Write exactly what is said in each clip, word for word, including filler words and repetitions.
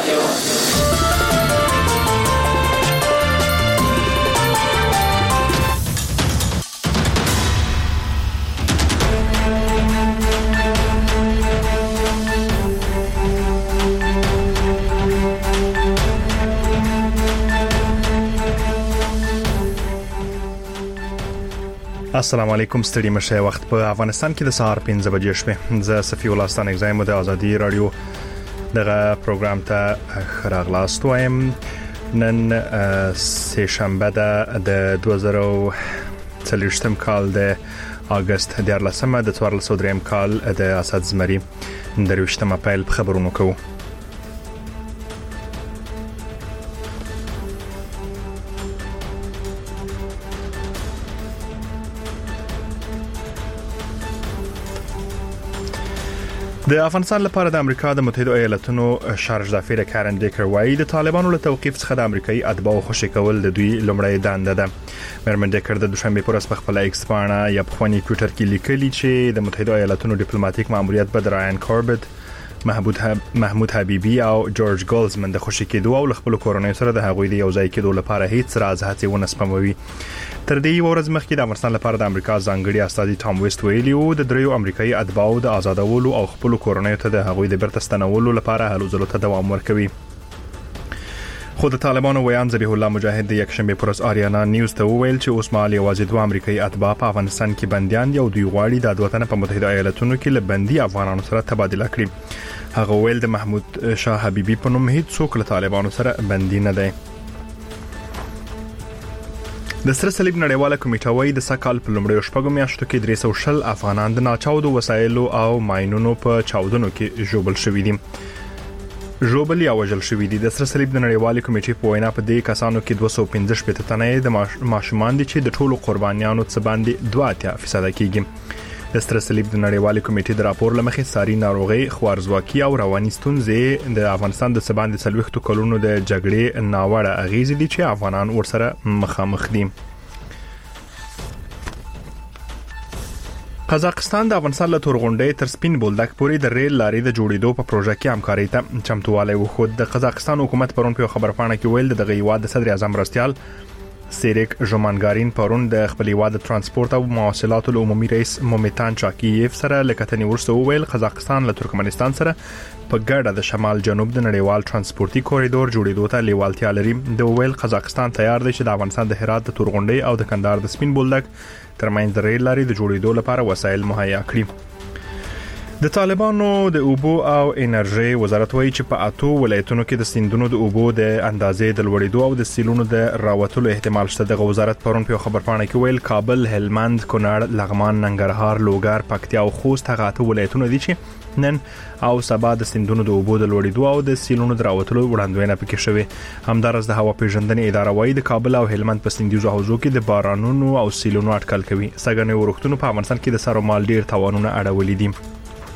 رادیو. السلام علیکم ستړي مشه وخت په افغانستان کې د سهار پنځه بجې شپه زه صفی الله ستان اگزایم د ازادي رادیو دغه پروګرام ته خراغلاست وایم. نن سه شنبه ده د دوه زره او څلوېښتم کال د اگست د لسمه د څوارلس سوه دریم کال د اسد زمری د درویشتم اپریل خبرونه کوو. د افغانستان لپاره د امریکا د متحده ایالاتونو شارج دافیر کارن ډیکر وایي د طالبانو له توقيف څخه د امریکایي اتباعو خوشي کول د دوی لومړی دنده ده. مرمن ډیکر د دوشنبه پر ورځ په خپل ایکس باندې یا په خونی ټوئیټر کې لیکلي چې د متحده ایالاتونو ډیپلوماټیک ماموریت به رایان کوربت، محمود محمود حبیبی او جورج ګولزمن د خوشي کېدو او خپل کورونی سره د هغوی د یوځای کېدو لپاره هیڅ راز هڅه ونه سپموي. تر دې ورځ مخکې د افغانستان لپاره د امریکا ځانګړي استازي ټام ویسټ ویلي وو د دریو امریکایي اتباعو د آزادولو او خپل کورونی ته د هغوی د بیرته ستنولو لپاره هلو ځلو ته دوام ورکوي. خو د طالبانو ویان ذبیح الله مجاهد د یک شنبه پر ورځ آریانا نیوز ته وویل چې اوس مهال یوازې دوه امریکایي اتباع په افغانستان کې بنديان دي او دوی غواړي د دوه تنه په متحده ایالاتونو کې له بندي افغانانو سره تبادله کړي. هغه ویل د محمود شاه حبیبی په نوم هیڅ څوک له طالبانو سره بندي نه دی. د سره صلیب نړیواله کمیټه وايي د سکهال په لومړیو شپږو میاشتو کې درې سوه شل افغانان د ناچاودو وسایلو او ماينونو په چاودنو کې ژوبل شوي دي. ژوبل یا وژل شوي دي. د سره صلیب د نړیوالې کمیټې په وینا په دې کسانو کې دوه سوه پنځه شپېته تنه د ماشومان دي چې د ټولو قربانیانو څخه باندې دوه اتیا فیصد کېږي. د سره صلیب د نړیوالې کمیټې د راپور لمخې ساري ناروغي، خوارزواکي او رواني ستونزې د افغانستان د سباند څلوېښتو کلونو د جګړې ناوړه اغیزې دي چې افغانان ورسره مخامخ دي. قزاقستان د افغانستان له تورغونډۍ تر سپین بولدک پورې د ریل لارې د جوړېدو په پروژه کې همکاري ته چمتووالی وښود. د قزاقستان حکومت پرون په خبرپاڼه کې ویل دغه هیواد د صدر اعظم مرستیال سیریک ژومانګارین پرون د خپل هیواد ترانسپورت او مواصلات عمومي رئیس مومیتان چاکییف سره لکتنې ورسته ویل قزاقستان له ترکمنستان سره په ګډه د شمال جنوب د نړیوال ترانسپورتي کوریډور جوړېدو ته لیوالتیا لري. د ویل قزاقستان تیار دی چې د افغانستان د هرات د تورغونډۍ او د کندهار د سپین بولدک ترمنځ د ریل لارې د جوړېدو لپاره وسایل مهیا کړي. د طالبانو د اوبو او انرژي وزارت وایي چې په اتو ولایتونو کې د سیندونو د اوبو د اندازې د لوړېدو او د سیلونو د راوتلو احتمال شته. د وزارت پرون په خبرپاڼه کې ویل کابل، هلمند، کونړ، لغمان، ننګرهار، لوګر، پکتیا او خوست هغه اتو ولایتونه دي چې نن او سبا د سیندونو د اوبو د لوړېدو او د سیلونو د راوتلو وړاندوینه پکې شوه. همدارس د هوا پیژندنې اداره وایي د کابل او هلمند په سیندیزو حوزو کې د بارانونو او سیلونو اټکل کوي. سګنې ورښتونو په افغانستان کې د سر مال ډیر تاوانونه اړولې دي.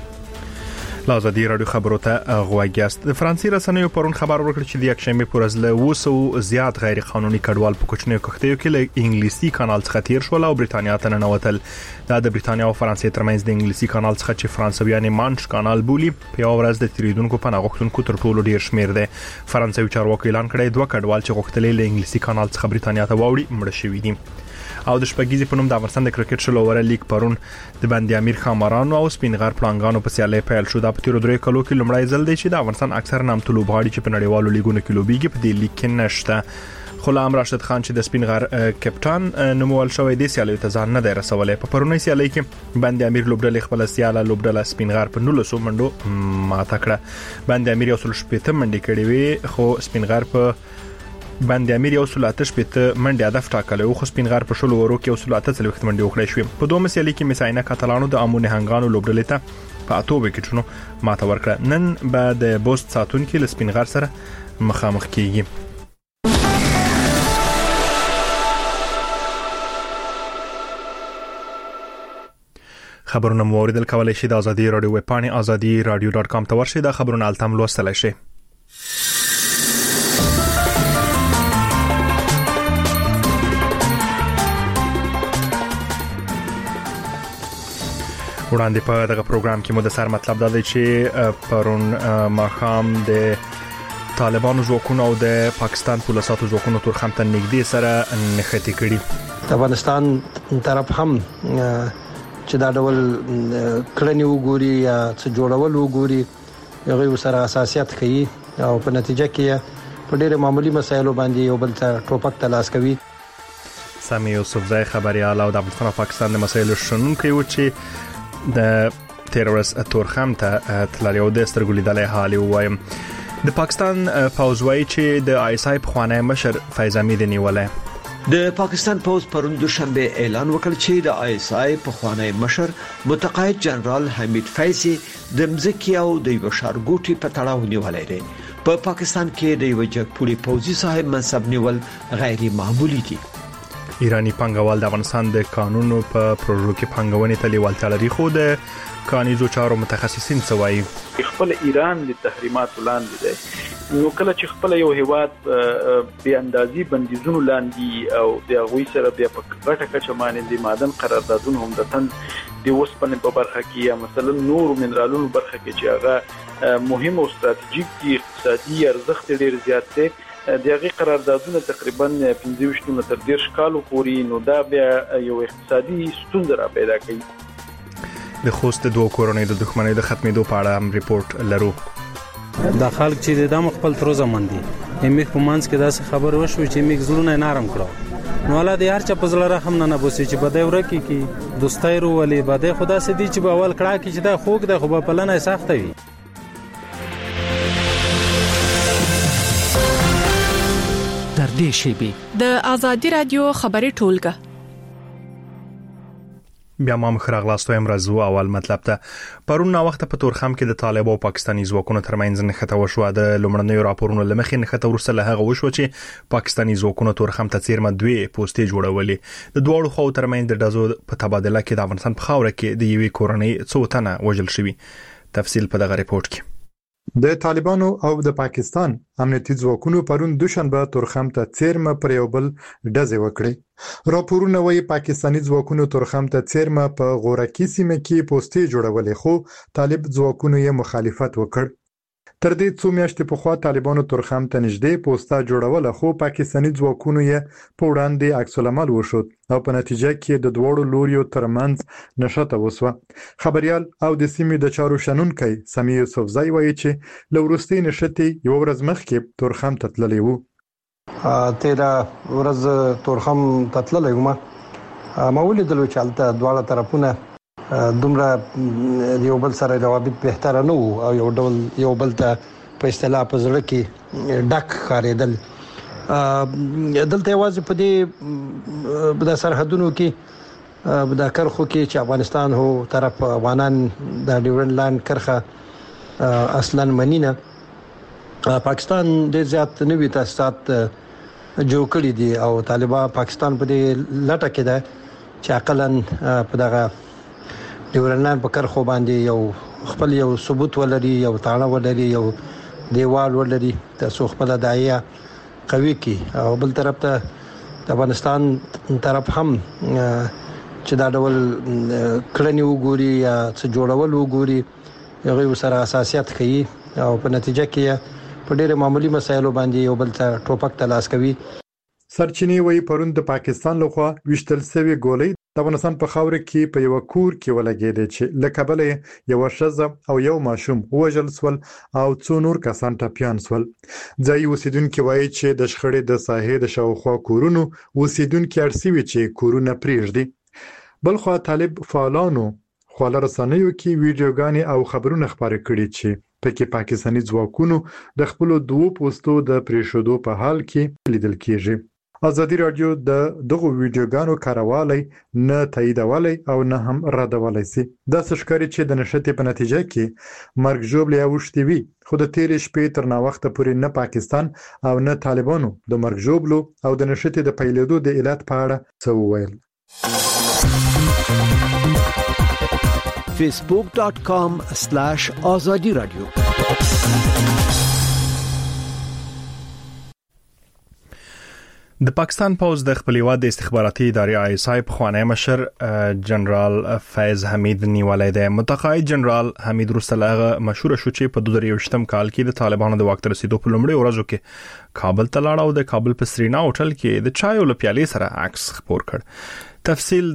لازادي رادیو خبرو ته غواګیاست. د فرانسې رسنیو پرون خبر ورکړ چې د یک شنبه پر ورځ له اوه سوه زیات غیر قانوني کډوال په کوچنیو کښتیو کې له انګلیسي کانال څخه تیر شول او بریتانیا ته ننوتل. دا د بریتانیا او فرانسې ترمنځ د انګلیسي کانال څخه چې فرانسویان مانش کانال بولي په یو ورځ د تیریدونکو پناه غوښتونکو تر ټولو ډیر شمیر دی. فرانسوي چارواکي اعلان کړی دوه کډوال چې غوښتل له انګلیسي کانال څخه بریتانیا ته واوړي مړه شوي دي. او د شپږیزې په نوم د افغانستان د کرکټ شلو اوره لیګ پرون د باندې امیر خامارانو او سپینغر پلانګانو په سیالي پیل شو. دا په تیر درې کلو کې لومړی ځل دی چې د افغانستان اکثر نامتو لوبغاړي چې په نړیوالو لیګونو کې لوبيږي په دې لیګ کې نشته. غلام راشد خان چې د سپینغر کپټان نومول شوی دی سیالي ته ځان نه دی رسولی. په پرونی سیالي کې باندې امیر لوبډلې خپل سیاله لوبډله سپینغر په نولسو منډو ماته کړه. باندې امیر یو سل شپږ منډې کړې وي خو سپینغر په باندې امیر یو سل اته شپېته منډه هدف ټاکلی او خو سپینغر په شلو ورو کې یو سل اته څلوېښت منډې وکړې شوې. په دوه مسیالي کې مساینه کاتالانو د امو نهنګانو لوبډلې ته په اتو وکټونو ماته ورکړه. نن به د بوست ساتونکو له سپینغر سره مخامخ کیږي. خبرونه مو اوریدل کولای شئ د ازادي رادیو ویب پاڼې ازادي رادیو ډاټ کام ته ورشئ. دا خبرونه التم لوستلای شئ. وړاندې په دغه پروګرام کې مو د سر مطلب دا دی چې پرون ماښام د طالبانو ځواکونو او د پاکستان پولیسو ځواکونو تورخم ته نږدې سره نښتې کړي. افغانستان طرف هم چې دا ډول کړنی وګوري یا څه جوړول وګوري هغه سره اساسيات کوي او په نتیجه کې په ډېر معمولی مسایلو باندې یو بل ته ټوپک تلاش کوي. سامي یوسفزای خبريال او د افغانستان او پاکستان د مسایلو شنونکي و چې د تیرورس تورخم ته تللی او د سترګولیدلې حالي وایم. د پاکستان پوز وایي چې د آی اس آی په خوانه مشر فیض حمید نیولې. د پاکستان پوز پرون دوشنبه اعلان وکړ چې د آی اس آی په خوانه مشر متقاعد جنرال حمید فیضی د مزکی او د یو شارګوټي په تړاو نیولې ده. په پاکستان کې د یو جګپوړي پوزي صاحب منصب نیول غیر معمولی دي. ایرانی پنګوال د افغانستان د قانونو په پروژو کې پنګونې ته لیوالتیا لري خو د قانوني چارو متخصصین څه وایي. خپل ایران د تحریمات لاندې دی نو کله چې خپل یو هیواد به اندازي بندیزونو لاندې او د غوي سره بیا په ګټه کچه باندې د معدن قراردادونو هم د تن د وسپنې په برخه کې یا مثلا نور منرالونو برخه کې چې هغه مهم او ستراتیژیک دي اقتصادي ارزښت ډیر زیات دی دغه قراردادونه تقریبا پنځه ویشت تر ډیر شکالو پورې نو دا بیا یو اقتصادي ستونزه را پیدا کوي. د خوست دوه کورونې د دښمنۍ د ختمېدو په اړه هم ریپورت لرو. د خلک چې د مخ خپل تر زمون دي یمه په مانس کې داسې خبر وشو چې میګ زړونه نرم کړو نو ولا د هر چا په زړه رحم نه نبوسي چې بده ورکی کی دوستای رو ولې بده خدا سي دي چې په اول کړه کې چې دا خوګ د خو په پلنه سخت وي. در دې شی د ازادي رادیو خبري ټولګه بیا ما مخراغلاستو امرزو اول مطلب ته پرون نا وخت په تورخم کې د طالبانو او پاکستاني ځواکونو ترمنځ نښته وشو. د لومړنیو راپورونو لمخې نښته ورسره له هغه وشو چې پاکستاني ځواکونو تورخم ته څیرمه دوی پوسټې جوړولې. د دوړو خو ترمنځ د دزو په تبادله کې د افغانستان په خاور کې د یوې کورنۍ څو تنه وژل شوی. تفصیل په دغه ریپورت کې. د طالبانو او د پاکستان امنیتي ځواکونو پرون دوشنبه تورخم ته څیرمه پر یو بل ډزې وکړې. راپورونه وايي پاکستاني ځواکونو تورخم ته څیرمه په غورکی سیمه کې پوسټې جوړولې خو طالب ځواکونو یې مخالفت وکړ. تر دې څو میاشتې پخوا طالبانو تورخم ته نږدې پوسټه جوړوله خو پاکستاني ځواکونو یې په وړاندې عکس العمل وشو او په نتیجه کې د دوړو لوريو ترمنځ نښته وسوه. خبريال او د سیمې د چارو شنونکي سامي یوسفزای وایي چې لورستي نښتې یو ورځ مخکې تورخم ته تللی وو. تیرا ورځ تورخم ته تللی وم ما ولیدل چې هلته دواړه طرفونه دومره یو بل سره روابط بهتره نه وو او یو ډول یو بل ته په اصطلاح په زړه کې ډک خاریدل. دلته یوازې په دې د سرحدونو کې د کرخو کې چې افغانستان هو طرف افغانان د ډیورن لاند کرخه اصلا منینه پاکستان ډیر زیات نوي تاسیسات جوړ کړی دي او طالبان پاکستان په دې لټه کې ده چې عقلاً په دغه ډیورن په کرخو باندې یو خپل یو ثبوت ولري یو تاړه ولري یو دیوال ولري تاسو خپل دایې قوي کی او بل طرف ته د افغانستان طرف هم چې دا ډول کړنی وګوري یا څه جوړول وګوري هغه سره اساسيات کوي او په نتیجه کې په ډېر معمولی مسایلو باندې یو بل ته ټوپک تلاش کوي. سرچینې وایي پرون د پاکستان لخوا وشتل سوي ګولۍ د افغانستان په خاور کې په یو کور کې ولګېدې چې له کابل یو ښځه او یو ماشوم وژل سول او څو نور کسان ټپيان سول. ځای اوسیدونکو وایي چې د شخړې د ساحې د شاوخوا کورونو اوسیدونکو ارسوي چې کورونه پریږدي. بلخو طالب فعالانو خپل رسنیو کې ویډیوګانې او خبرونه خبرې کړي چې پکې پاکستاني ځواکونو د خپل دوه پوسټو د پریښودو په حال کې لیدل کیږي. ازادي رادیو د دغه ویډیوګانو کاروالی نه تاییدولی او نه هم ردولی سي. دا څرګندوي چې د نښتې په نتیجه کې مرګ ژوبلې اوښتې وي خو د تیرې شپې تر نا وخته پورې نه پاکستان او نه طالبانو د مرګ ژوبلو او د نښتې د پیلېدو د علت په اړه څه وویل. facebook dot com slash azadi radio د پاکستان پوز د خپل هیواد د استخباراتي ادارې آی اس آی په خوانی مشر جنرال فیض حمید نیولای دی. متقاعد جنرال حمید رسلاغه مشهور شو چې په دوه زره یو کال کې د طالبانو د وخت رسیدو په لومړي ورځو کې کابل ته لاړ او د کابل په سرینا هوټل کې د چای او پیالې سره عکس خپور کړ. تفصیل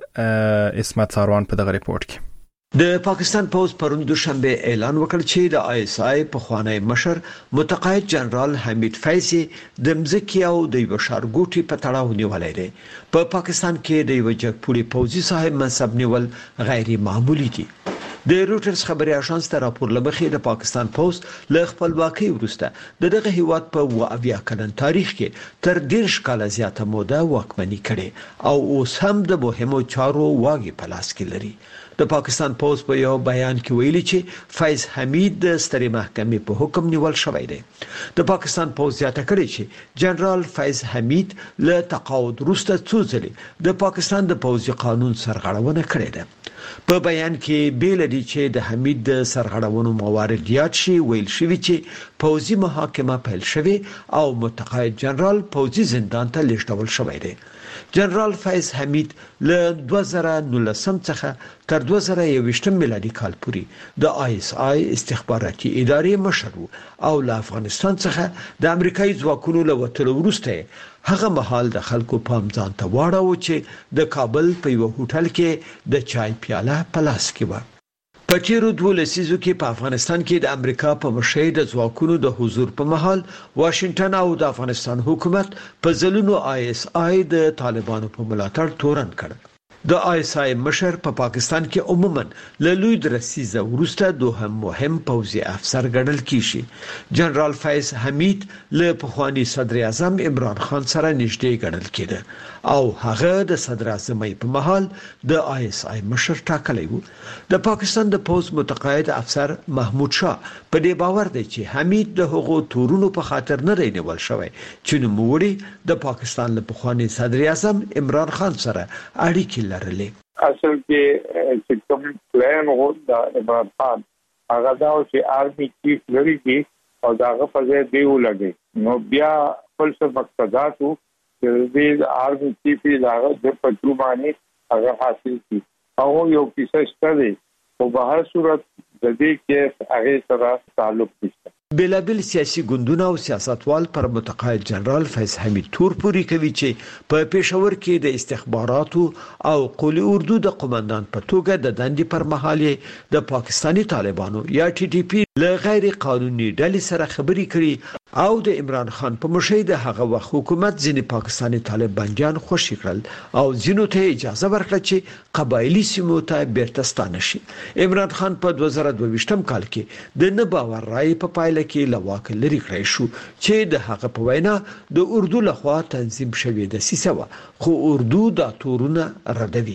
د اسمت ساروان په دغه ریپورت کې. د پاکستان پوز پرون دوشنبه اعلان وکړ چې د آی اس آی په خوانی مشر متقاعد جنرال حمید فیض د مزکی او د بشارګوټي په تړاو نیولای دی. په پاکستان کې د یو جګپوړي پوزي صاحب منصب نیول غیر معمولی دي. د روټرز خبري اژانس ته راپور لمخې د پاکستان پوز له خپلواکۍ وروسته د دغه هیواد په اویا کلن تاریخ کې تر ډیر شکاله زیاته موده واکمني کړي او اوس هم د مهمو چارو واګي په لاس کې لري. د پاکستان پوز په یو بیان کې ویلي چې فیض حمید د سترې محکمې په حکم نیول شوی دی. د پاکستان پوز زیاته کړي چې جنرال فیض حمید له تقاعد وروسته څو ځلې د پاکستان د پوزي قانون سرغړونه کړې ده. په بیان کې بیل دي چې د حمید د سرغړونو موارد یاد شي ویل شوی چې پوزي محاکمه پیل شوی او متقاعد جنرال پوزي زندان ته لیږدول شوی دی. جنرال فیض حمید له دوه زره نولس څخه تر دوه زره یو میلادي کال پورې د آی اس آی استخباراتي ادارې مشر او له افغانستان څخه د امریکایي ځواکونو له وټلو وروسته هغه مهال د خلکو پام ځان ته واړاوه چې د کابل په یو هوټل کې د چای پیاله په لاس کې و. په تیرو دوه لسیزو کې په افغانستان کې د امریکا په مشرۍ د ځواکونو د حضور په محل واشنگټن او د افغانستان حکومت په ځلونو آی اس آی د طالبانو په ملاتړ تورن کړ. د آی اس آی مشر په پا پاکستان کې عموما له لوی درسیزه وروسته دوهم مهم پوځي افسر ګڼل کیږي. جنرال فیض حمید له پخوانی صدر اعظم عمران خان سره نږدې ګڼل کېده او هغه د صدر اعظم په محل د آی اس آی مشر ټاکلی و. د پاکستان د پوز متقاعد افسر محمود شاه په دې باور دی چې حمید د هغو تورونو په خاطر نه رینول شوی چې نوموړي د پاکستان له پخوانی صدر اعظم عمران خان سره اړیکې لرلې. اصل کې چې کوم پلان و د عمران خان هغه دا چې آرمي چیف لري دي او داغه په ځای دی ولګي نو بیا خپل څه مقصدات وو چې د آرمي چیف داغه د پټروماني هغه حاصل کی او یو کیسه ستړي په بهر صورت د دې کې هغه سره تعلق نشته. بلابل سیاسي ګوندونه او سیاستوال پر متقاعد جنرال فیض حمید تور پوری کوي چې په پېښور کې د استخباراتو او قولی اردو د قومندان په توګه د دندې پر مهال د پاکستانی طالبانو یا ټي ټي پی له غیر قانوني ډلې سره خبري کړي او د عمران خان په مشرۍ د هغه وخت حکومت ځینې پاکستانی طالبانجان خوشی کړل او ځینو ته اجازه ورکړه چې قبایلی سیمو ته بیرته ستانه شي. عمران خان په دوه زره دوه کال کې د نه باور رائے په پایله کې لواک لري کړی شو چې د هغه په وینا د اردو لخوا تنظیم شوی د سیسه و خو اردو د تورونه ردوي.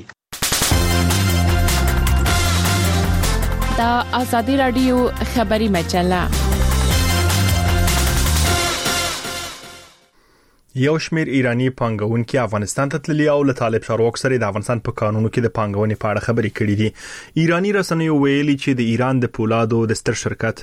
دا آزادی رادیو خبری مجله. یو شمیر ایرانی پانګونکي افغانستان ته تللي او له طالب چارواکو سره د افغانستان په قانونو کې د پانګونې په اړه خبرې کړې دي. ایرانی رسنیو ویلي چې د ایران د پولادو د ستر شرکت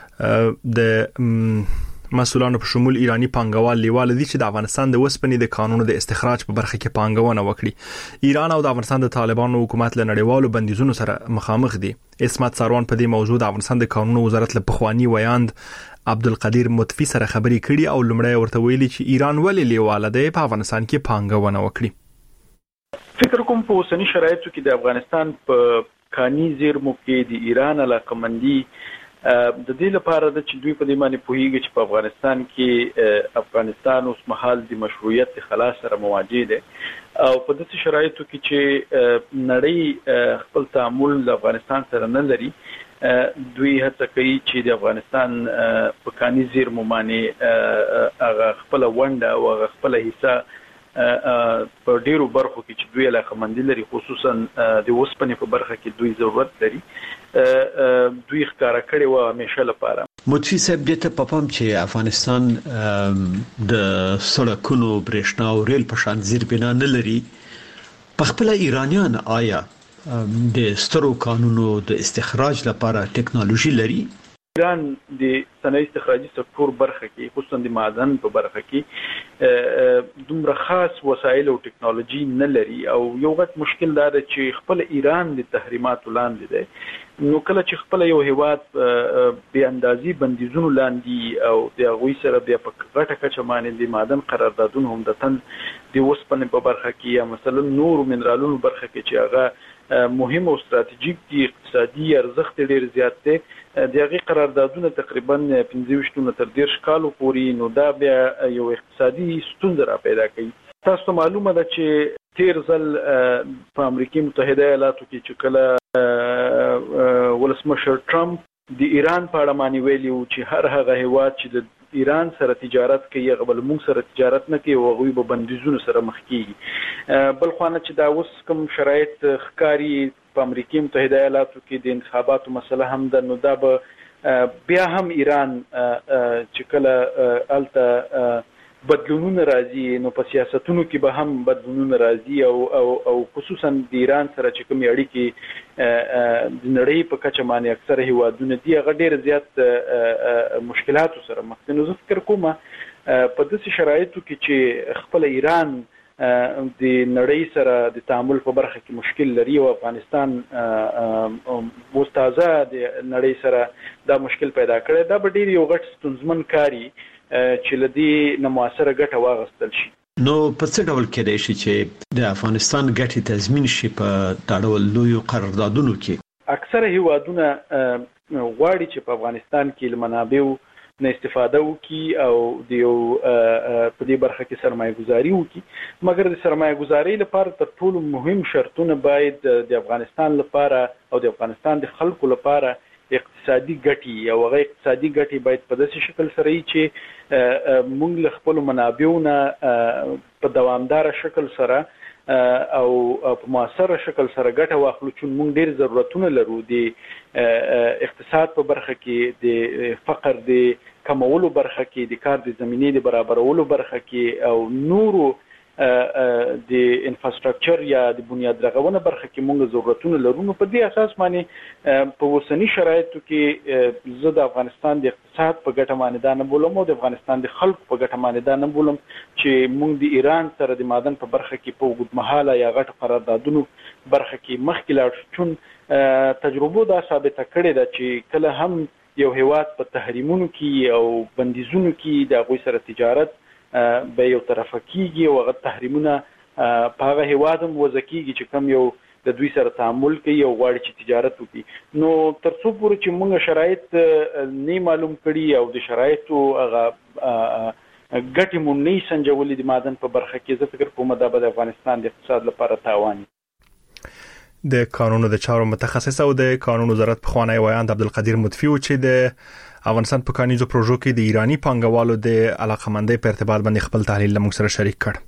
د مسؤلانو په شمول ایرانی پانګوال لیواله دي چې د افغانستان د وسپنې د قانونو د استخراج په برخه کې پانګونه وکړي. ایران او د افغانستان د طالبانو حکومت له نړیوالو بندیزونو سره مخامخ دي. اسمت ساروان په دې موضوع د افغانستان د قانونو وزارت له پخوانی ویاند عبدالقدیر مطفی سره خبرې کړي او لمړی ورته ویلي چې ایران ولې لیواله دی په افغانستان کې پانګونه وکړي. فکر کوم په اوسنی شرایطو کې د افغانستان په کاني زیرمو کې د ایران علاقمندي د دې لپاره د چې دوی په دې باندې پوهیږي چې په افغانستان کې افغانستان اوس مهال د مشروعیت خلاص سره مواجه دی او په دې شرایطو کې چې نړۍ خپل تعامل د افغانستان سره نه لري دوی هڅه کوي چې د افغانستان په کاني زیرمو باندې هغه خپل ونډه او هغه خپل حصہ په ډیرو برخو کې چې دوی علاقمندي لري خصوصا د وسپنې په برخه کې دوی ضرورت لري دوی ښکارا کړي و همیشه لپاره. مطفی صاحب دې ته په پام چې افغانستان د سړکونو برېښنا او ریل په شان زیربنا نه لري په خپل ایرانیان آیا د سترو قانونو د استخراج لپاره ټکنالوژي لري؟ ایران د صنایع استخراجي سکتور برخه کې خصوصا د معدن په برخه کې دومره خاص وسایل او ټکنالوژي نه لري او یو غټ مشکل دا دی چې خپل ایران د تحریماتو لاندې دی نو کله چې خپل یو هیواد به اندازي بندیزونو لاندې او د هغوی سره بیا په غټه کچه باندې د معدن قراردادونه هم د تن د اوسپنې په برخه کې یا مثلا نور منرالونو برخه کې چې هغه مهم او ستراتیژیک دي اقتصادي ارزښت ډیر زیات دی د هغې قراردادونه تقریبا پنځه ویشت تر دېرش کالو پورې نو دا بیا یو اقتصادي ستونزه را پیدا کوي. تاسو معلومه ده چې تیر ځل په امریکا متحده ایالاتو کې چې کله ولسمشر ټرمپ د ایران په اړه باندې ویلي و چې هر هغه هیواد چې د ایران سره تجارت کوي غبل موږ سره تجارت نه کوي او غوي به بندیزونو سره مخ کیږي. بل خو نه چې دا اوس کوم شرایط ښکاری په امریکا متحده ایالاتو کې د انتخاباتو مسله هم ده نو دا به بیا هم ایران چې کله الته بدلونونه راځي نو په سیاستونو کې به هم بدلونونه راځي او او او خصوصا د ایران سره چې کوم اړیکې د نړۍ په کچه باندې اکثره هیوادونه دي هغه ډېر زیات مشکلاتو سره مخ دي. نو زه فکر کوم په داسې شرایطو کې چې خپل ایران د نړۍ سره د تعامل په برخه کې مشکل لري او افغانستان مستازه د نړۍ سره دا مشکل پیدا کړی دا به ډېر یو غټ ستونزمن کاری چې لدی نه موثره ګټه واغستل شي. نو په څه ډول کې دی چې د افغانستان ګټې تضمین شي په تړول لوی قراردادونو کې؟ اکثره هیوادونه غواړي چې په افغانستان کې له منابعو نه استفاده وکړي او د یو په دې برخه کې سرمایه گذاري وکړي مګر د سرمایه گذاري لپاره تر ټولو مهم شرطونه باید د افغانستان لپاره او د افغانستان د خلکو لپاره اقتصادي ګټي او هغه اقتصادي ګټي باید په داسې شکل سره وي چې موږ له خپل منابعونو په دوامدار شکل سره او په موثره شکل سره ګټه واخلو چې موږ ډېر ضرورتونه لرو د اقتصاد په برخه کې د فقر د کمولو برخه کې د کار د زمینې د برابرولو برخه کې او نورو د انفراستراکچر یا د بنیاد رغونه برخه کې موږ ضرورتونه لرو. نو په دې اساس باندې په اوسنی شرایطو کې زه د افغانستان د اقتصاد په ګټه باندې دا نه بولم او د افغانستان د خلکو په ګټه باندې دا نه بولم چې موږ د ایران سره د معدن په برخه کې په اوږدمهاله یا غټ قراردادونو برخه کې مخکې لاړ شو. چون تجربو دا ثابته کړې ده چې کله هم یو هیواد په تحریمونو کې او بندیزونو کې د هغوی سره تجارت به یو طرفه کیږي او هغه تحریمونه په هغه هیواد هم وضع کیږي چې کوم یو د دوی سره تعامل کوي او غواړي چې تجارت وکړي. نو تر څو پورې چې موږ شرایط نه معلوم کړي او د شرایطو هغه ګټې مو نه سنجولې د معدن په برخه کې زه فکر کوم دا به د افغانستان د اقتصاد لپاره تاوان. د قانونو د چارو متخصص او د قانون وزارت په خوانی ویاند عبدالقدیر مدفی چې د افغانستان په کانیزو پروژو کې د ایرانی پانګوالو د علاقمندۍ په ارتباط باندې خپل تحلیل له موږ سره شریک کړ.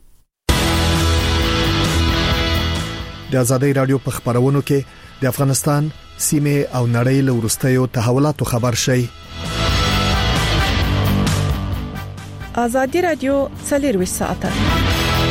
د ازادۍ رادیو په خبرونو کې د افغانستان سیمه او نړۍ له ورستیو تحولاتو خبر شي. ازادۍ رادیو څلور ساعته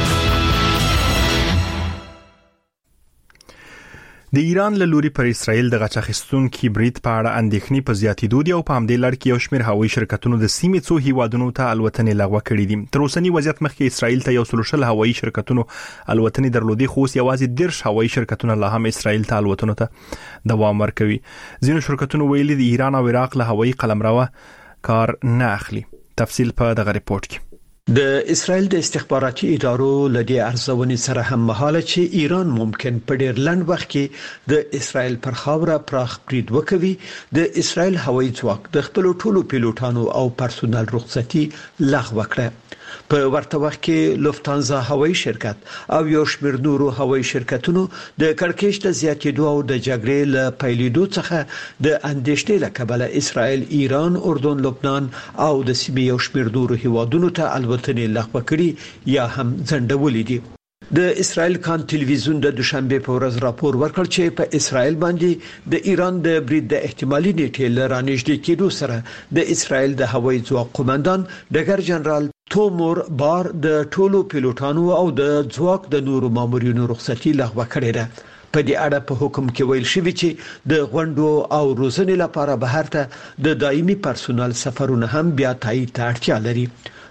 د ایران له لوري پر اسرائیل د غچخستون کی برید په اړه اندېښنې په زیاتېدو دي او په همدې لړ کې یو شمېر هوایي شرکتونو د سیمې څو هیوادونو ته الوتنې لغوه کړې دي. تر اوسنی وضعیت مخکې اسرائیل ته یو سلوشل هوایي شرکتونو الوتنې درلودي خو یوازې دیرش هوایي شرکتونه لا هم اسرائیل ته الوتنو ته دوام ورکوي. ځینو شرکتونو ویلي د ایران او عراق له هوایي قلمرو کار نه اخلي. تفصیل په دغه ریپورت کې. د اسرائیل د استخباراتي ادارو لدی ارزونې سره هم مهاله چې ایران ممکن په ډیر لنډ وخت کې د اسرائیل پر خاوره پراخ برید وکوي. د اسرائیل هوایي ځواک د خپل ټولو پیلوټانو او پرسونل رخصتي لغوه کړه. په ورته وخت کې لوفتانزا هوایي شرکت او یو شمېر نورو هوایي شرکتونو د کړکېچ د زیاتېدو او د جګړې له پیلېدو څخه د اندېښنې له کبله اسرائیل، ایران، اردن، لبنان او د سیمې یو شمېر نورو هیوادونو ته الوتنې لغوه کړي یا هم ځنډولې دي. د اسرائیل کان ټلویزیون د دوشنبه په ورځ راپور ورکړ چې په اسرائیل باندې د ایران د برید د احتمالي نیټې لرانشدې کېدو سره د اسرائیل د هوایي ځواک قومندان ډګر جنرال تومور بار د ټولو پیلوټانو او د ځواک د نورو مامورینو رخصتي لغوه کړې ده. په دې اړه په حکم کې ویل شوی چې د غونډو او روزنې لپاره بهر ته د دایمي پرسونل سفرونه هم بیا تایید ته اړتیا لري.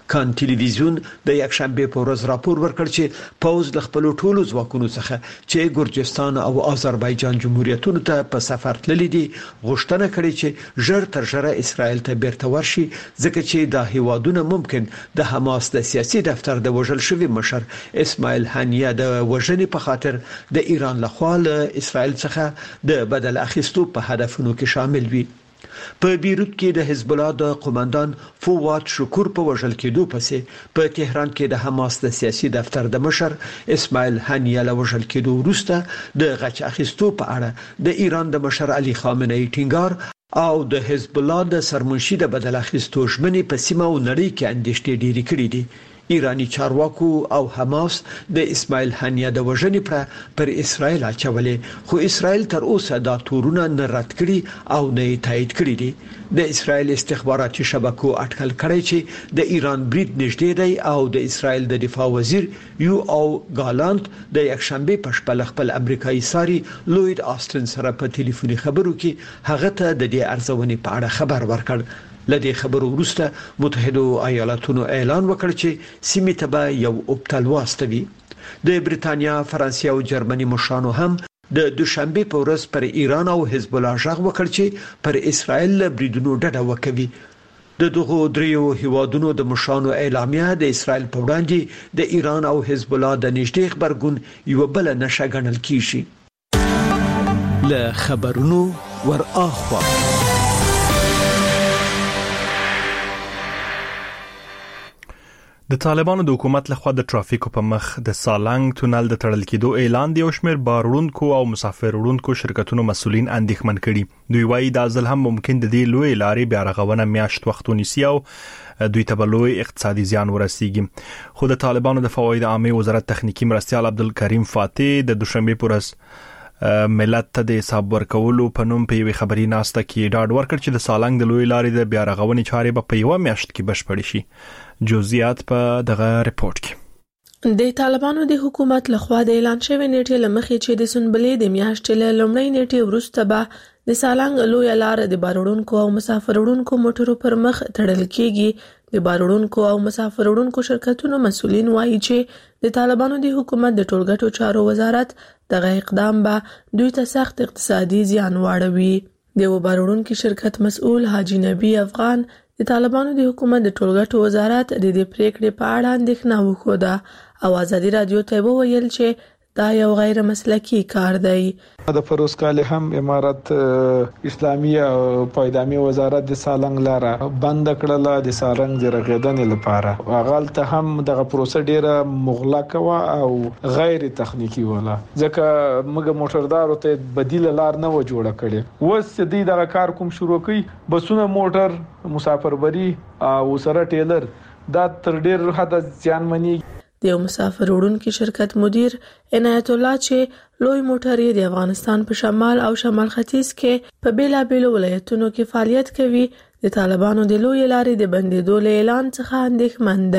کان ټلویزیون د یک شنبه په ورځ راپور ورکړ چې پوز د خپل ټولو ځواکونو څخه چې ګرجستان او آذربایجان جمهوریتونو ته په سفر تللي دي غوښتنه کړې چې ژر تر ژره اسرائیل ته بیرته ورشي ځکه چې دا هیوادونه ممکن د حماس د سیاسي دفتر د وژل شوی مشر اسماعیل هانیه د وژنې په خاطر د ایران لخوا له اسرائیل څخه د بدل اخیستو په هدفونو کې شامل وي. په بیروت کې د حزب الله د قوماندان فواد شکور په وژل کېدو پسې په تهران کې د حماس د سیاسي دفتر د مشر اسماعیل هانیه له وژل کېدو وروسته د غچ اخیستو په اړه د ایران د مشر علي خامنه‌ای ټینګار او د حزب الله د سرمنشي د بدل اخیستو ژمنې په سیمه او نړۍ کې اندېښنې ډېرې کړې دي. ایرانی چارواکو او حماس د اسماعیل هانیه د وژنې پر پر اسرائیل اچولې خو اسرائیل تر اوسه دا تورونه نه رد کړي او نه تایید کړي دي. د اسرائیل استخباراتي شبکو اټکل کړی چې د ایران برید نږدې دی او د اسرائیل د دفاع وزیر یو او ګالانت د یک شنبه په شپه خپل امریکایي ساري لوید آستن سره په ټلیفوني خبرو کې هغه ته د دې ارزونې په اړه خبر ورکړ. لدې خبرو وروسته متحده ایالاتونو اعلان وکړ چې سیمه ته به یو اوبتل واستوي. د بریتانیا، فرانسې او جرمني مشرانو هم د دوشنبه په ورځ پر ایران او حزب الله ژغ وکړ چې پر اسرائیل بریدونو ډډه وکوي. د دغو دریو هیوادونو د مشرانو اعلامیه د اسرائیل په وړاندې د ایران او حزب الله د نږدې خبرګون یو بل نشه ګڼل کیږي. له خبرونو ور اخوا د طالبانو د حکومت لخوا د ټرافیکو په مخ د سالنګ تونل د تړل کېدو اعلان دی او شمیر باروړونکو او مسافروړونکو شرکتونو مسولین اندېښمن کړي. دوی وايي دا ځل هم ممکن د دې لوی لارې بیا رغونه میاشت وخت ونیسي او دوی ته بلوي اقتصادي زیان ورسیږي. خو د طالبانو د فواید عامه وزارت تخنیکی مرستيال عبدالکریم فاتح د دوشنبه پورس ملت ته د حساب ورکولو په نوم په یوه خبري ناسته کې ډاډ ورکړ چې د سالنګ د لوی لارې د بیا رغونې چارې په یوه میاشت کې بشپړ شي. جزئیات په دغه ریپورت کې د طالبانو د حکومت لخوا د اعلان شوی نیټه لمخې چې د سنبلې د میاشتې له لومړۍ نیټې وروسته به د سالنګ لوی لار د باروړونکو او مسافروړونکو موټرو پر مخ تړل کېږي. د باروړونکو او مسافروړونکو شرکتونو مسولین وایي چې د طالبانو د حکومت د ټولګټو چارو وزارت دغه اقدام به دوی ته سخت اقتصادي زیان واړوي. د باروړونکو شرکت مسؤل حاجی نبی افغان د طالبانو د حکومت د ټولګټو وزارت د دې پریکړې په اړه اندېښنه وښوده او ازادي رادیو ته وویل چې دا یو غیر مسلکی کار دی. د فروز کال هم امارت اسلامي او پایدامي وزارت د سالنګ لاره بند کړل د سالنګ د رغیدنې لپاره. غلطه هم دغه پروسه ډیره مغلقه و او غیر تخنیکی ولا ځکه موږ موټردارو ته بدیل لار نه و جوړه کړي. وس دې دغه کار کوم شروع کړي بسونه موټر مسافربري او سره ټیلر دا تر ډیر حد ځانمنی. د یو مسافر وړونکي شرکت مدیر عنایت الله چې لوی موټر د افغانستان په شمال او شمال ختیځ کې په بیلابیلو ولایتونو کې فعالیت کوي د طالبانو د لوی لارې د بندیدو له اعلان څخه اندېښمن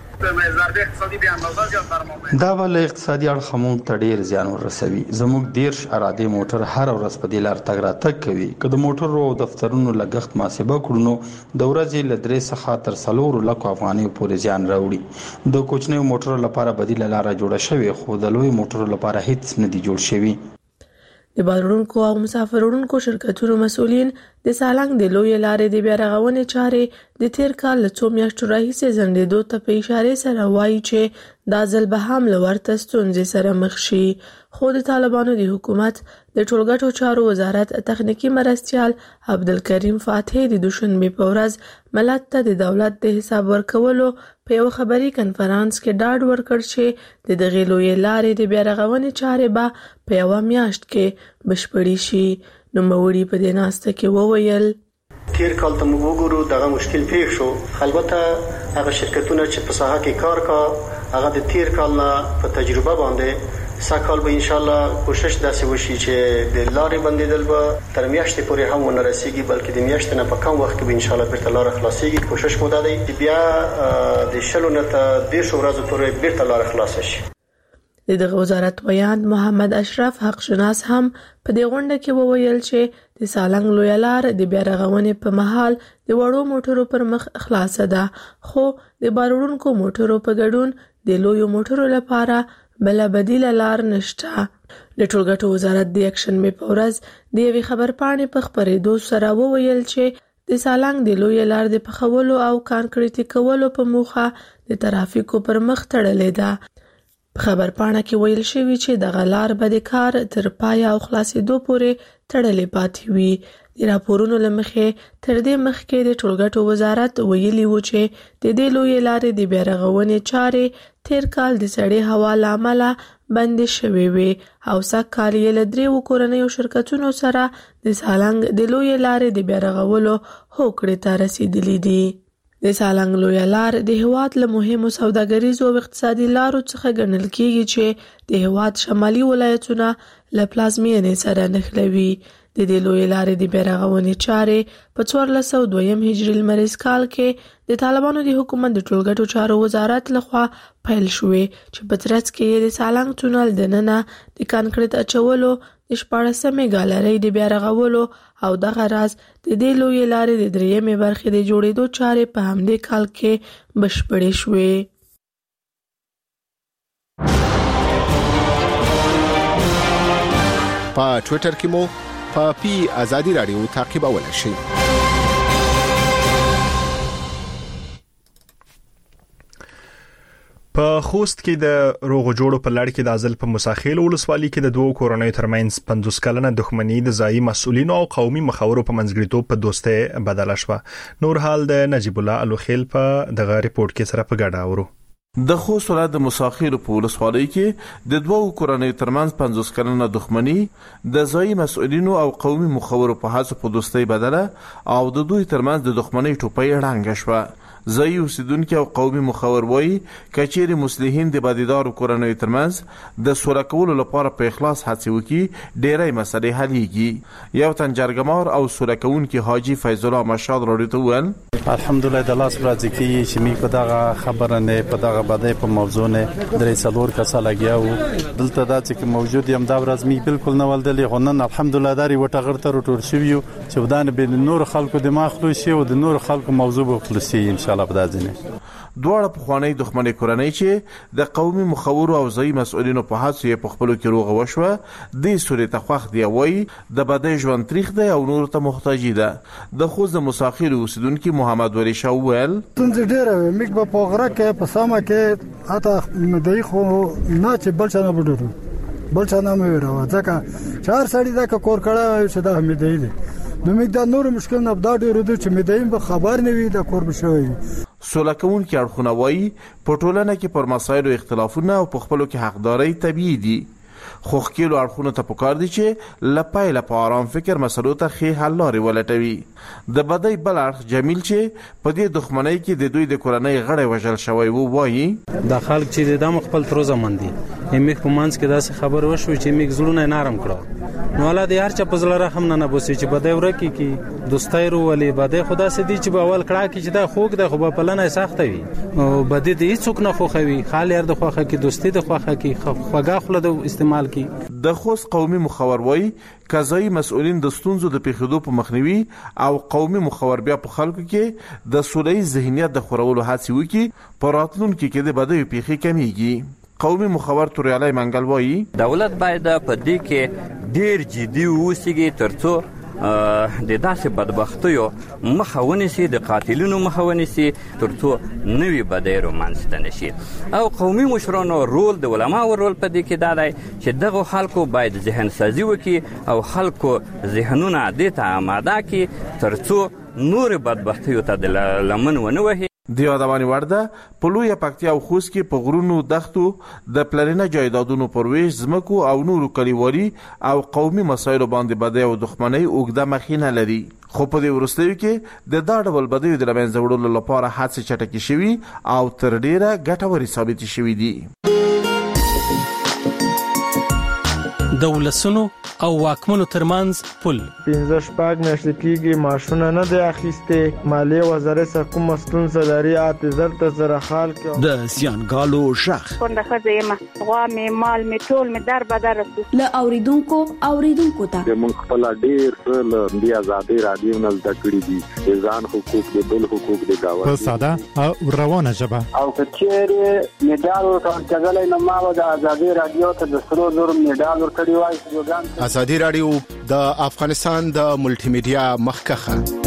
دی. دا ول اقتصادي اړخ موږ ته ډیر زیان ورسوي. زموږ دیرش اراده موټر هر ورځ په دې لار تګ راتګ کوي. که د موټرو او دفترونو لګښت محاسبه کړو نو د ورځې له درې څخه تر څلور لکو افغانۍ پورې زیان راوړي. د کوچنیو موټرو لپاره بدیل لار جوړه شوې خو د لوی موټرو لپاره هیڅ نه دی جوړ شوی. د باروړونکو او مسافروړونکو شرکتونو مسولین د سالنګ د لوی لارې د بیا رغونې چارې د تیر کال له څو میاشتو راهیسې ځنډېدو ته په اشاره سره وایي چې دا ځل به هم له ورته ستونزې سره مخ شي. خو د طالبانو د حکومت د ټولګټو چارو وزارت تخنیکی مرستيال عبدالکریم فاتح د دوشنبه په ورځ ملت ته د دولت د حساب ورکولو په یو خبري کنفرانس کې ډاډ ورکړ چې د دغه لوی لارې د بیا رغونې چارې به په یو میاشت کې بشپړې شي. نو موري په دې ناسته کې وویل تیر کال ته موږ وګورو دغه مشکل پیښ شو. البته هغه شرکتونه چې په ساحه کې کار کا هغه د تیر کال نه په تجربه باندې ساکال به ان شاء الله کوشش داسې وشي چې د لارې بندیدل به تر میاشتې پورې هم ونه رسیږي بلکې د میاشتې نه په کم وخت کې به ان شاء الله بیرته لار خلاصيږي. کوشش مو ده چې بیا د شلو نه تر دیرشو ورځې پورې بیرته لار خلاص شي. د دغه وزارت ویاند محمد اشرف حق شناس هم په دې غونډه کې وویل چې د سالنګ لوی لار د بیا رغونې په مهال د وړو موټرو پر مخ خلاصه ده، خو د بارونکو موټرو په ګډون د لوی موټرو لپاره بل بدیل لار نشته. د ټولګټو وزارت د اکشن می په ورځ د یوې خبرپاڼې په خبرېدو سره وویل چې د سالنګ د لوی لار د پخولو او کانکریټي کولو په موخه د ترافیکو پر مخ تړلې ده. په خبرپاڼه کې ویل شوی چې دغه لار به د کار تر پای او خلاصېدو پورې تړلې پاتې وي. د راپورونو له مخې تر دې مخکې د ټولګټو وزارت ویلي و چې د دې لوی لارې د بیا رغونې چارې تیر کال د سړې هوا له امله بندې شوې وې او سږ کال یې له درېیو کورنیو شرکتونو سره د سالنګ د لوی لارې د بیا رغولو هوکړې ته رسیدلي دي. د سالنګ لوی لار د هیواد له مهمو سوداګریزو او اقتصادي لارو څخه ګڼل کیږي چې د هیواد شمالي ولایتونه له پلازمینې سره نښلوي. د دې لوی لارې د بیا رغونې چارې په څوارلس سوه دویم هجري لمریز کال کې د طالبانو د حکومت د ټولګټو چارو وزارت لخوا پیل شوې چې په ترڅ کې یې د سالنګ تونل دننه د کانکریټ اچولو، د شپاړسمې ګالرۍ د بیا رغولو او دغه راز د دې لوی لارې د درېیمې برخې د جوړېدو چارې په همدې کال کې بشپړې شوې. په ټوئیټر کې مو په پی آزادی رادیو تعقیبولای شئ. په خوست کې د روغ جوړو په لړ کې د ازل په مساخیل ولسوالۍ کې د دوه کورنیو ترمنځ پنځوس کلنه دښمنۍ د ځایي مسؤلینو او قومي مخاورو په منځګړیتوب په دوستۍ بدله شوه. نور حال د نجیب الله الوخیل په دغه ریپورت کې سره په ګډه اورو. د خوست ولایت د مساخیل په ولسوالۍ کې د دوه کورنیو ترمنځ پنځوس کلنه دښمنۍ د ځایي مسؤلینو او قومي مخاورو په هڅو په دوستۍ بدله او د دوی ترمنځ د دښمنۍ ټوپۍ ړنګه شوه. ځایي اوسیدونکو او قومي مخاور وایي کچېرې مصلحین د بادیدارو کورنیو ترمنځ د سوله کولو لپاره په اخلاص هڅې وکړي ډېرې مسلې حلېږي. یو تن جرګمار او سوله کوونکی حاجي فیض الله مشاد راډیو ته وویل الحمدلله د لاس راځي کې چې موږ په دغه خبره نه په دغه باندې په موضوع نه درې څلور کسه لګیاو دلته دا چې موجود یم دا ورځ موږ بالکل نه ولدلې غنن الحمدلله داري وټغړ ته روټور شویو چې ودان به نور خلکو دماغ خلوشي او د نور خلکو موضوع به خلوصي ان شاء الله په دازنه. دواړه پخوانی دښمنۍ کورنۍ چې د قومي مخاورو او ځایي مسؤلینو په هڅو یې په خپلو کې روغه وشوه دې سورې ته خوښ دی وایي د بدۍ ژوند تریخ دی او نورو ته محتاجي ده. د خوست د مساخیل اوسیدونکي محمد ولی شاه وویل ستونزې ډېره وې موږ به په غره کې په سامه کې حتی مدعي خو نه چې بل چا نه بډورو بل چا نه مې ویراوه ځکه چار سړي دا که کور کړی وایي چې دا مدعي دی نو موږ دا نور مشکل نه دا ډېر دی چې مدعي به خبر نه وي دا کور به شوی وي. سوله کوونکي اړخونه وایي په ټولنه کې پر مسایلو اختلافونه او په خپلو کې حقدارۍ طبیعي دي خو ښکېلو اړخونو ته پکار دي چې له پیله په ارام فکر مسلو ته ښې حل لارې ولټوي. د بدۍ بل اړخ جمیل چې په دې دښمنۍ کې د دوی د کورنۍ غړی وژل شوی و وایي دا خلک چې د خپل تر اوسه من دي موږ په منځ کې داسې خبر وشو چې موږ زړونه نرم کړو نو الله دې هر چا په زړه رحم نه نبوسي چې بدۍ ورکي کې دوستۍ ورولې بدۍ خدا سي دي چې په اول کړه کې چې دا خوګ د خو په پلنه سخت وي او بدۍ دې هیڅ نه خوخوي خال ير د خوخه کې دوستي د خوخه کې خوګه خله د استعمال کې. د خوست قومي مخاور وایي قضایي مسؤلین د ستونزو د پیښېدو په مخنیوي او قومي مخاور بیا په خلکو کې د سوله‌ییز ذهنیت د خورولو هڅې وکړي په راتلونکي کې د بدیو پیښې کمیږي. قومي مخاور توریالی منګل وایي دولت باید په دې کې ډیر جدي اوسېږي ترڅو د داسې بدبختیو مخه ونیسي د قاتلینو مخه ونیسي ترڅو نوي بدۍ رامنځته نشي او قومي مشرانو رول د علماو رول په دې کې دا دی چې دغه خلکو باید ذهن سازي وکړي او خلکو ذهنونه دې ته آماده کړي ترڅو نور بدبختیو ته د لمن ونه وهي. د یادونې وړ ده په لویه پکتیا او خوست کې په غرونو دښتو د پلرینه جایدادونو پر ویش ځمکو او نورو کلیوالي او قومي مسایلو باندې بدۍ او دښمنۍ اوږده مخینه لري خو په دې وروستیو کې د دا ډول بدیو د له منځه وړلو لپاره هڅې چټکې شوي او تر ډیره ګټورې ثابتې شوي دي. د ولسونو او واکمنو ترمنځ پل. پنځه شپږ میاشتې کېږي ماشونه نه دی اخیستې. مالیې وزارت څخه کومه ستونزه لري اته زر ته زره خال کې د زیانګالو شخ څنګه ښځه یم غوا مې مال مې ټول مې در بدر له اوریدونکو اوریدونکو ته موږ خپل ډیر څه د آزادۍ رادیو نه زده کړی دي ځان حقوق د بل حقوق د گاوه په ساده او روانه ژبه. او کچېره میډال ورکړل کېدلای نو ما د آزادۍ رادیو ته د سرو زر میډال ورکړی وای. آزادۍ رادیو د افغانستان د ملټي میډیا مخکخه